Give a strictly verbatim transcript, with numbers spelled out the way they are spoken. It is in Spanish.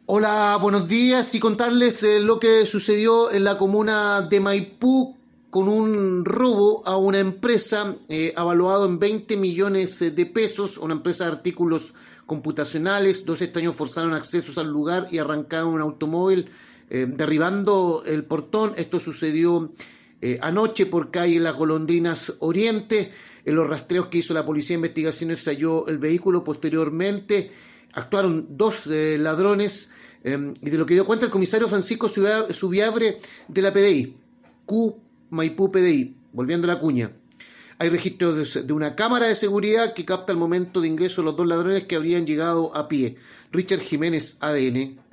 Hola, buenos días y contarles eh, lo que sucedió en la comuna de Maipú con un robo a una empresa eh, avaluado en veinte millones de pesos, una empresa de artículos computacionales. Dos extraños forzaron accesos al lugar y arrancaron un automóvil eh, derribando el portón. Esto sucedió eh, anoche por calle Las Golondrinas Oriente. En los rastreos que hizo la Policía de Investigaciones se halló el vehículo. Posteriormente actuaron dos eh, ladrones eh, y de lo que dio cuenta el comisario Francisco Subiabre de la P D I, Q Maipú P D I, volviendo a la cuña. Hay registros de, de una cámara de seguridad que capta el momento de ingreso de los dos ladrones que habrían llegado a pie. Richard Jiménez, A D N.